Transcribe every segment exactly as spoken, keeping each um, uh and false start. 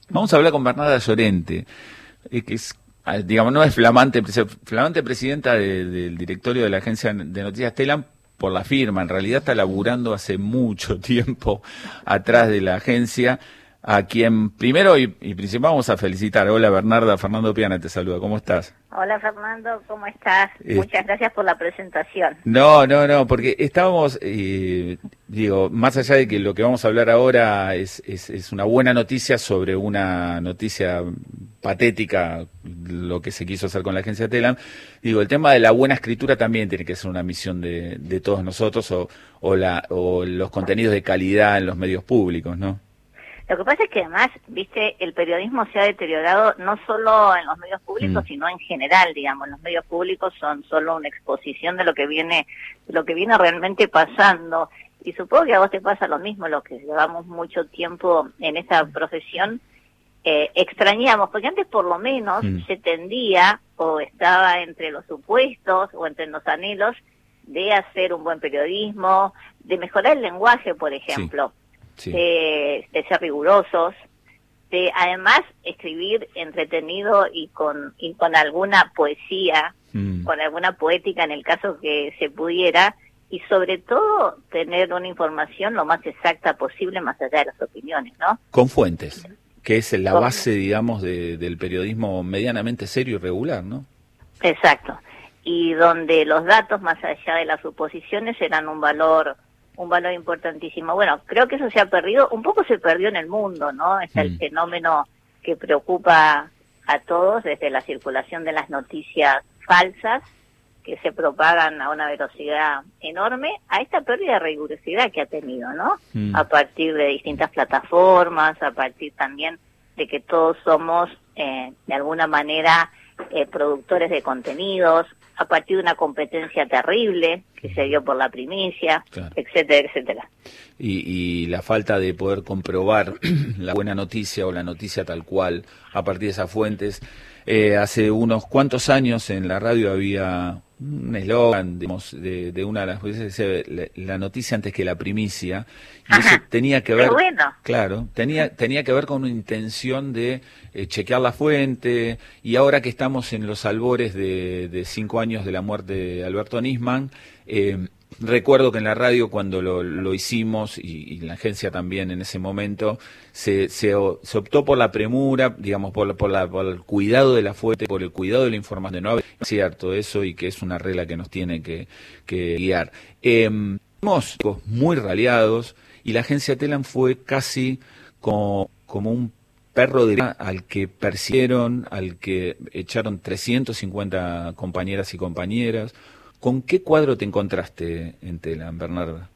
Vamos a hablar con Bernarda Llorente, eh, que es, digamos, no es flamante, flamante presidenta de, del directorio de la agencia de noticias Telam por la firma. En realidad está laburando hace mucho tiempo atrás de la agencia, a quien primero y, y principal vamos a felicitar. Hola Bernarda, Fernando Piana te saluda, ¿cómo estás? Hola Fernando, ¿cómo estás? Eh, Muchas gracias por la presentación. No, no, no, porque estábamos, eh, digo, más allá de que lo que vamos a hablar ahora es, es, es una buena noticia sobre una noticia patética, lo que se quiso hacer con la agencia Telam, digo, el tema de la buena escritura también tiene que ser una misión de, de todos nosotros, o, o, la, o los contenidos de calidad en los medios públicos, ¿no? Lo que pasa es que además, viste, el periodismo se ha deteriorado no solo en los medios públicos, mm. sino en general, digamos. Los medios públicos son solo una exposición de lo que viene, de lo que viene realmente pasando. Y supongo que a vos te pasa lo mismo, los que llevamos mucho tiempo en esta profesión, eh, extrañamos, porque antes por lo menos mm. se tendía, o estaba entre los supuestos, o entre los anhelos, de hacer un buen periodismo, de mejorar el lenguaje, por ejemplo. Sí. Sí. De, de ser rigurosos, de además escribir entretenido y con y con alguna poesía, mm. con alguna poética en el caso que se pudiera, y sobre todo tener una información lo más exacta posible más allá de las opiniones, ¿no? Con fuentes, que es la base, digamos, de, del periodismo medianamente serio y regular, ¿no? Exacto, y donde los datos más allá de las suposiciones eran un valor un valor importantísimo. Bueno, creo que eso se ha perdido, un poco se perdió en el mundo, ¿no? Está mm. el fenómeno que preocupa a todos desde la circulación de las noticias falsas que se propagan a una velocidad enorme, a esta pérdida de rigurosidad que ha tenido, ¿no? Mm. A partir de distintas plataformas, a partir también de que todos somos, eh, de alguna manera, eh, productores de contenidos, a partir de una competencia terrible que se dio por la primicia, claro. etcétera, etcétera. Y, y la falta de poder comprobar la buena noticia o la noticia tal cual a partir de esas fuentes. Eh, hace unos cuantos años en la radio había un eslogan de, de una de las veces, la, la noticia antes que la primicia, y Ajá, eso tenía que ver, bueno. claro, tenía tenía que ver con una intención de eh, chequear la fuente, y ahora que estamos en los albores de, de cinco años de la muerte de Alberto Nisman, eh, recuerdo que en la radio cuando lo, lo hicimos, y, y la agencia también en ese momento, se, se, se optó por la premura, digamos, por, por, la, por el cuidado de la fuente, por el cuidado de la información. No es cierto eso, y que es una regla que nos tiene que, que guiar. Eh, Fuimos muy raleados, y la agencia Telam fue casi como, como un perro de al que persiguieron, al que echaron trescientas cincuenta compañeras y compañeras. ¿Con qué cuadro te encontraste en Telam, Bernarda?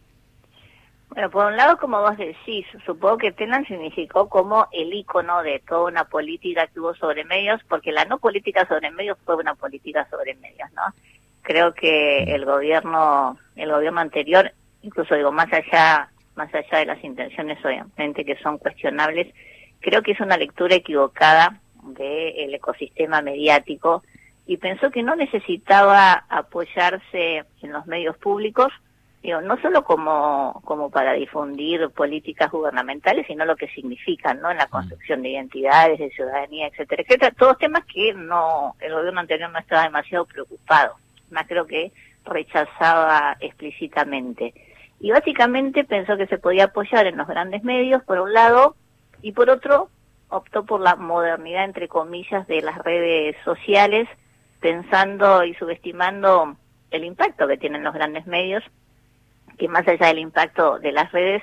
Bueno, por un lado, como vos decís, supongo que Telam significó como el ícono de toda una política que hubo sobre medios, porque la no política sobre medios fue una política sobre medios, ¿no? Creo que el gobierno, el gobierno anterior, incluso digo, más allá, más allá de las intenciones obviamente que son cuestionables, creo que es una lectura equivocada del ecosistema mediático, y pensó que no necesitaba apoyarse en los medios públicos, digo, no solo como como para difundir políticas gubernamentales, sino lo que significan, ¿no? En la construcción de identidades, de ciudadanía, etcétera, etcétera, todos temas que no el gobierno anterior no estaba demasiado preocupado, más creo que rechazaba explícitamente. Y básicamente pensó que se podía apoyar en los grandes medios, por un lado, y por otro, optó por la modernidad, entre comillas, de las redes sociales, pensando y subestimando el impacto que tienen los grandes medios, que más allá del impacto de las redes,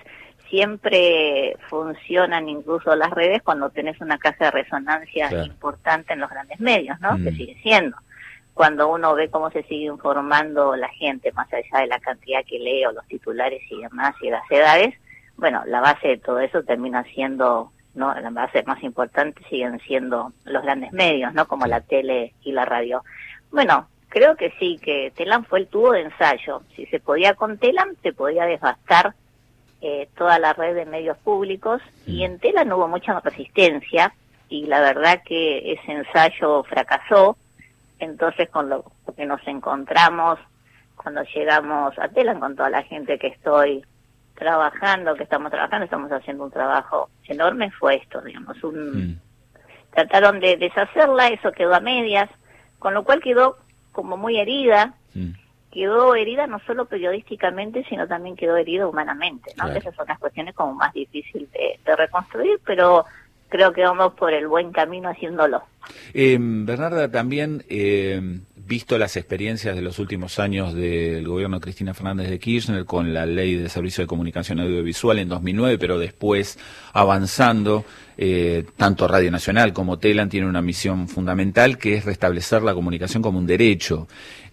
siempre funcionan incluso las redes cuando tenés una caja de resonancia claro. importante en los grandes medios, ¿no? Mm. Que sigue siendo. Cuando uno ve cómo se sigue informando la gente, más allá de la cantidad que lee o los titulares y demás, y las edades, bueno, la base de todo eso termina siendo, ¿no? La base más importante siguen siendo los grandes medios, ¿no? Como la tele y la radio. Bueno, creo que sí, que Telam fue el tubo de ensayo. Si se podía con Telam, se podía devastar eh, toda la red de medios públicos, y en Telam hubo mucha resistencia, y la verdad que ese ensayo fracasó. Entonces, con lo que nos encontramos cuando llegamos a Telam, con toda la gente que estoy trabajando, que estamos trabajando, estamos haciendo un trabajo enorme, fue esto, digamos, un Mm. trataron de deshacerla, eso quedó a medias, con lo cual quedó como muy herida, Mm. quedó herida no solo periodísticamente, sino también quedó herida humanamente, ¿no? Claro. Esas son las cuestiones como más difíciles de, de reconstruir, pero creo que vamos por el buen camino haciéndolo. Eh, Bernarda, también, eh, visto las experiencias de los últimos años del gobierno de Cristina Fernández de Kirchner con la ley de servicio de comunicación audiovisual en dos mil nueve, pero después avanzando, eh, tanto Radio Nacional como Telam tienen una misión fundamental que es restablecer la comunicación como un derecho.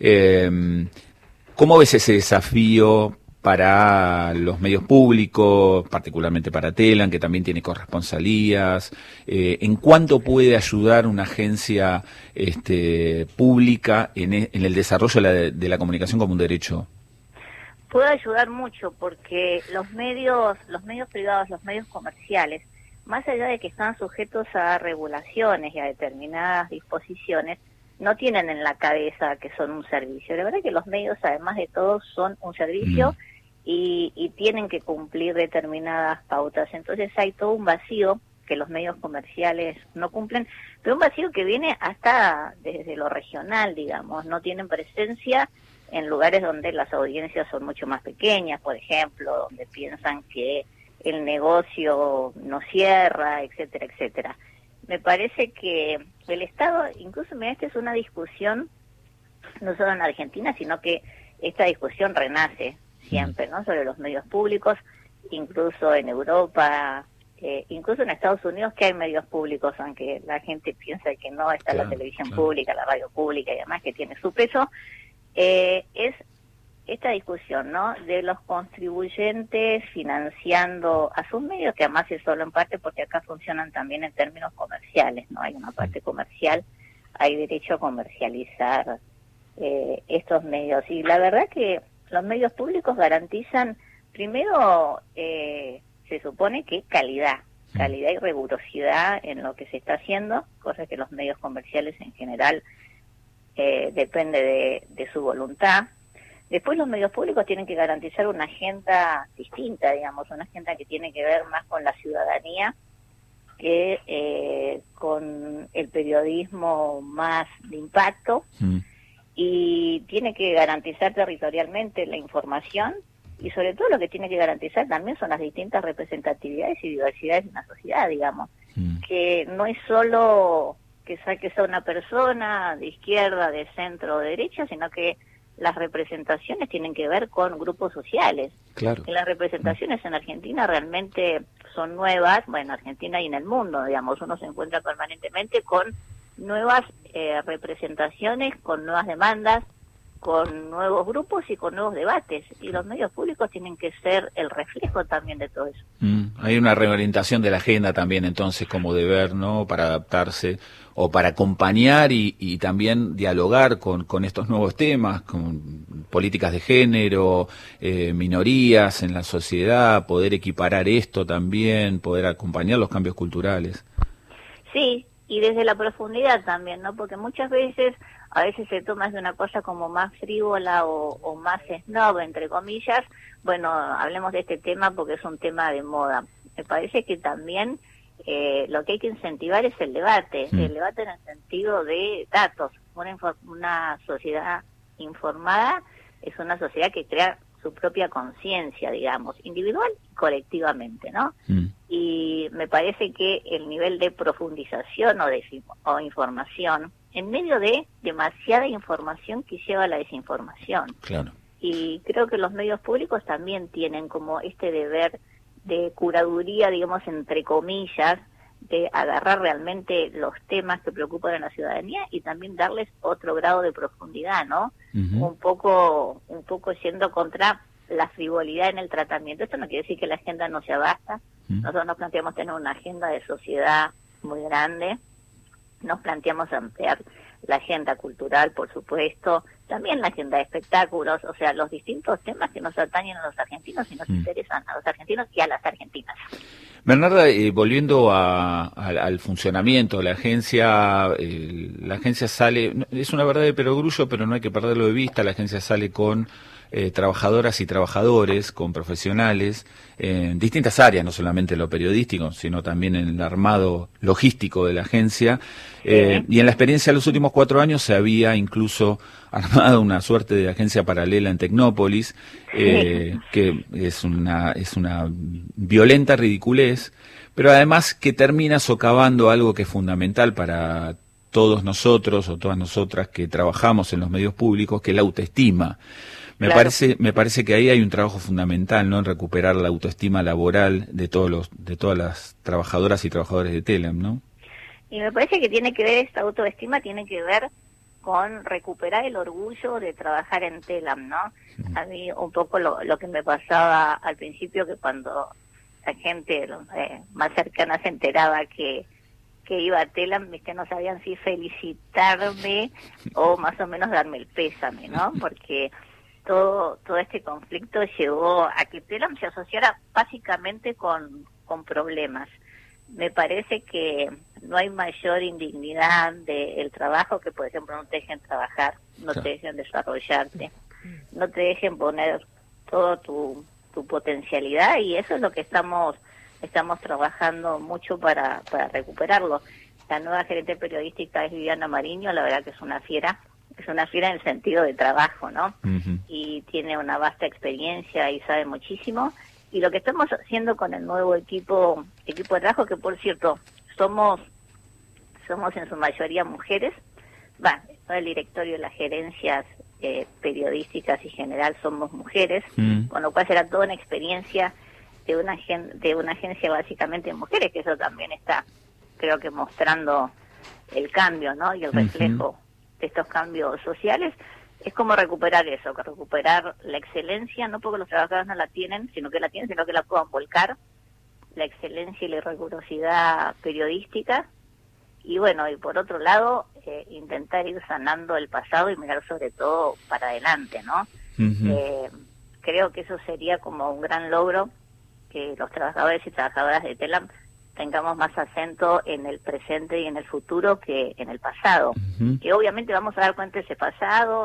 Eh, ¿Cómo ves ese desafío para los medios públicos, particularmente para Telam, que también tiene corresponsalías? Eh, ¿En cuánto puede ayudar una agencia este, pública en, e, en el desarrollo de la, de la comunicación como un derecho? Puede ayudar mucho porque los medios, los medios privados, los medios comerciales, más allá de que están sujetos a regulaciones y a determinadas disposiciones, no tienen en la cabeza que son un servicio. La verdad es que los medios, además de todo, son un servicio. Mm. Y, y tienen que cumplir determinadas pautas. Entonces hay todo un vacío que los medios comerciales no cumplen, pero un vacío que viene hasta desde lo regional, digamos. No tienen presencia en lugares donde las audiencias son mucho más pequeñas, por ejemplo, donde piensan que el negocio no cierra, etcétera, etcétera. Me parece que el Estado, incluso mira, esta es una discusión no solo en Argentina, sino que esta discusión renace siempre, ¿no? Sobre los medios públicos, incluso en Europa, eh, incluso en Estados Unidos, que hay medios públicos, aunque la gente piensa que no, está claro, la televisión claro. pública, la radio pública y demás, que tiene su peso, eh, es esta discusión, ¿no? De los contribuyentes financiando a sus medios, que además es solo en parte porque acá funcionan también en términos comerciales, ¿no? Hay una parte comercial, hay derecho a comercializar eh, estos medios. Y la verdad que los medios públicos garantizan, primero, eh, se supone que calidad, calidad y rigurosidad en lo que se está haciendo, cosa que los medios comerciales en general eh, depende de, de su voluntad. Después los medios públicos tienen que garantizar una agenda distinta, digamos, una agenda que tiene que ver más con la ciudadanía que eh, con el periodismo más de impacto. Mm. Y tiene que garantizar territorialmente la información y sobre todo lo que tiene que garantizar también son las distintas representatividades y diversidades de una sociedad, digamos, mm. que no es solo que saques a una persona de izquierda, de centro o de derecha, sino que las representaciones tienen que ver con grupos sociales. Claro. Y las representaciones en Argentina realmente son nuevas, bueno, en Argentina y en el mundo, digamos, uno se encuentra permanentemente con nuevas eh, representaciones, con nuevas demandas, con nuevos grupos y con nuevos debates. Y los medios públicos tienen que ser el reflejo también de todo eso. Mm, hay una reorientación de la agenda también, entonces, como deber, ¿no? Para adaptarse o para acompañar y, y también dialogar con, con estos nuevos temas, con políticas de género, eh, minorías en la sociedad, poder equiparar esto también, poder acompañar los cambios culturales. Sí, y desde la profundidad también, ¿no? Porque muchas veces, a veces se toma de una cosa como más frívola o, o más snob, entre comillas. Bueno, hablemos de este tema porque es un tema de moda. Me parece que también eh, lo que hay que incentivar es el debate, mm. el debate en el sentido de datos. Una, una sociedad informada es una sociedad que crea su propia conciencia, digamos, individual y colectivamente, ¿no? Mm. Y me parece que el nivel de profundización o de o información, en medio de demasiada información que lleva a la desinformación. Claro. Y creo que los medios públicos también tienen como este deber de curaduría, digamos, entre comillas, de agarrar realmente los temas que preocupan a la ciudadanía y también darles otro grado de profundidad, ¿no? Uh-huh. Un poco, un poco yendo contra la frivolidad en el tratamiento. Esto no quiere decir que la agenda no sea vasta. Uh-huh. Nosotros nos planteamos tener una agenda de sociedad muy grande. Nos planteamos ampliar la agenda cultural, por supuesto, también la agenda de espectáculos, o sea, los distintos temas que nos atañen a los argentinos y nos mm. interesan a los argentinos y a las argentinas. Bernarda, eh, volviendo a, a, al funcionamiento de la agencia, eh, la agencia sale, es una verdad de perogrullo, pero no hay que perderlo de vista, la agencia sale con eh, trabajadoras y trabajadores, con profesionales, en distintas áreas, no solamente en lo periodístico, sino también en el armado logístico de la agencia. Eh, y en la experiencia de los últimos cuatro años se había incluso armado una suerte de agencia paralela en Tecnópolis, eh, que es una, es una violenta ridiculez, pero además que termina socavando algo que es fundamental para todos nosotros o todas nosotras que trabajamos en los medios públicos, que es la autoestima. Me claro. parece, me parece que ahí hay un trabajo fundamental, ¿no? En recuperar la autoestima laboral de todos los, de todas las trabajadoras y trabajadores de Telam, ¿no? Y me parece que tiene que ver, esta autoestima tiene que ver con recuperar el orgullo de trabajar en Telam, ¿no? Uh-huh. A mí un poco lo, lo que me pasaba al principio, que cuando la gente eh, más cercana se enteraba que que iba a Telam, viste, no sabían si felicitarme o más o menos darme el pésame, ¿no? Porque todo todo este conflicto llevó a que Telam se asociara básicamente con, con problemas. Me parece que no hay mayor indignidad del trabajo que, por ejemplo, no te dejen trabajar, no te dejen desarrollarte, no te dejen poner toda tu, tu potencialidad, y eso es lo que estamos estamos trabajando mucho para, para recuperarlo. La nueva gerente periodística es Viviana Mariño, la verdad que es una fiera, es una fiera en el sentido de trabajo, ¿no? Uh-huh. Y tiene una vasta experiencia y sabe muchísimo. Y lo que estamos haciendo con el nuevo equipo equipo de trabajo, que por cierto, somos somos en su mayoría mujeres, va, todo el directorio, las gerencias eh, periodísticas y general somos mujeres, uh-huh. con lo cual será toda una experiencia de una de una agencia básicamente de mujeres, que eso también está, creo que mostrando el cambio, ¿no? Y el reflejo uh-huh. de estos cambios sociales. Es como recuperar eso, que recuperar la excelencia, no porque los trabajadores no la tienen, sino que la tienen, sino que la puedan volcar, la excelencia y la rigurosidad periodística. Y bueno, y por otro lado, eh, intentar ir sanando el pasado y mirar sobre todo para adelante, ¿no? Uh-huh. Eh, creo que eso sería como un gran logro, que los trabajadores y trabajadoras de Telam tengamos más acento en el presente y en el futuro que en el pasado. Uh-huh. Que obviamente vamos a dar cuenta de ese pasado,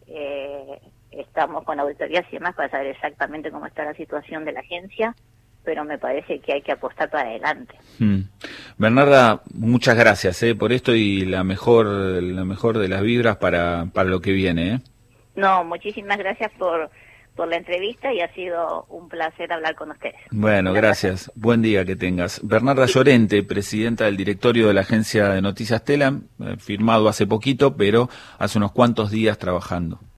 eh, estamos con auditorías y demás para saber exactamente cómo está la situación de la agencia, pero me parece que hay que apostar para adelante. Hmm. Bernarda, muchas gracias eh, por esto y la mejor la mejor de las vibras para, para lo que viene. ¿eh? No, muchísimas gracias por... por la entrevista, y ha sido un placer hablar con ustedes. Bueno, gracias. Buen día que tengas. Bernarda sí. Llorente, presidenta del directorio de la agencia de noticias Telam, eh, firmado hace poquito, pero hace unos cuantos días trabajando.